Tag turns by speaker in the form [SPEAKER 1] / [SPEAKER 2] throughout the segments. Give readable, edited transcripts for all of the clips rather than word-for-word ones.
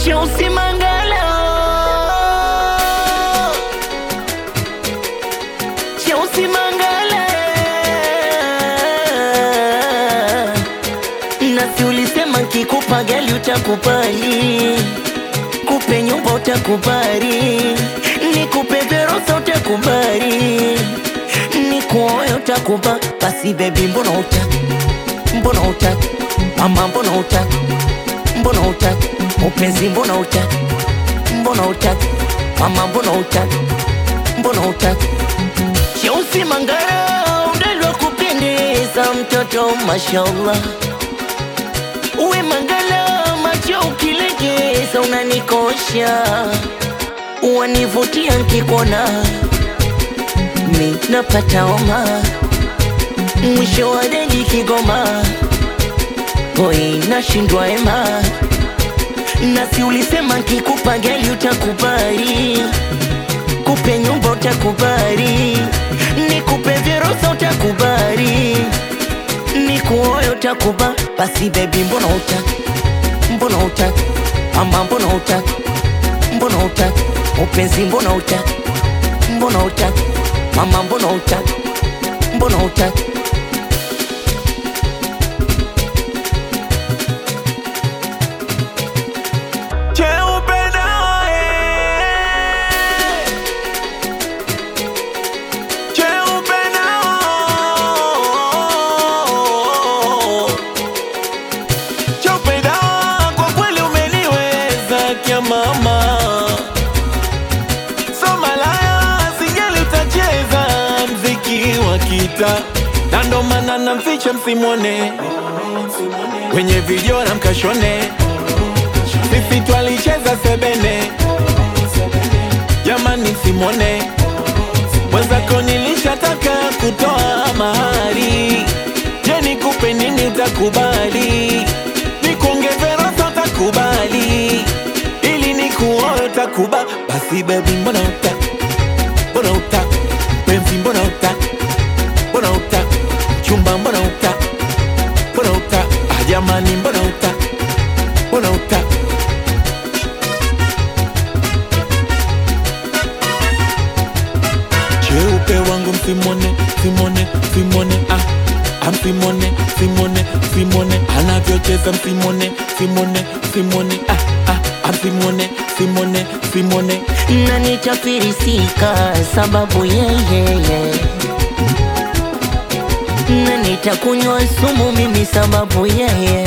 [SPEAKER 1] Cheusi Mangala, Cheusi Mangala. Nasi ulisema kikupa gali utakubali, kupe nyumba utakubali, nikupe verosa utakubali, nikuoe utakubali. Basi baby mbona utaki, mbona utaki, mama mbona utaki, mbona utaki, upenzi mbona utaki, mbona utaki, mama mbona utaki, mbona utaki. Cheusi Mangala, udalwa kupendeza mtoto mashallah. Uwe Mangala, macho ukilegeza unanikosha, wanivutia nkikuona mi napata homa, mwisho wa deli Kigoma hoi nashindwa ema. Nasi ulisema kikupa gali utakubali, kupe nyumba utakubali, nikupe verosa utakubali, nikuoe utakubali. Basi baby mbona utaki, mbona utaki, mama mbona utaki, mbona utaki, upenzi mbona utaki, mbona utaki, mama mbona utaki, mbona utaki.
[SPEAKER 2] Mama so malaya, sijali utacheza mziki wa kita, na ndo maana namficha msimone kwenye video na mkashone. Sisi twalicheza sebene, jamani msimone. Mwenzako nilishataka kutoa mahari, je nikupe nini utakubali, nikuongeze rosa utakubali, nikuoe utakubali. Basi baby mbona utaki, mbona utaki, mpenzi mbona utaki, mbona utaki, chumba mbona utaki, mbona utaki, jamani mbona utaki, mbona utaki. Cheupe wangu msimone, simone, simone, msimone, simone, simone, anavyocheza msimone, simone, simone, msimone, simone, simone.
[SPEAKER 1] Na nitafirisika sababu yeye, na nitakunywa sumu mimi sababu yeye.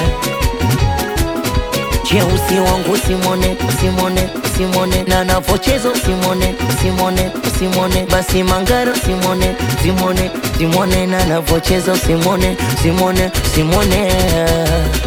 [SPEAKER 1] Cheusi wangu simone, simone, simone, na navochezo simone, simone, simone. Basi Mangala simone, simone, simone, na navochezo simone, simone, simone.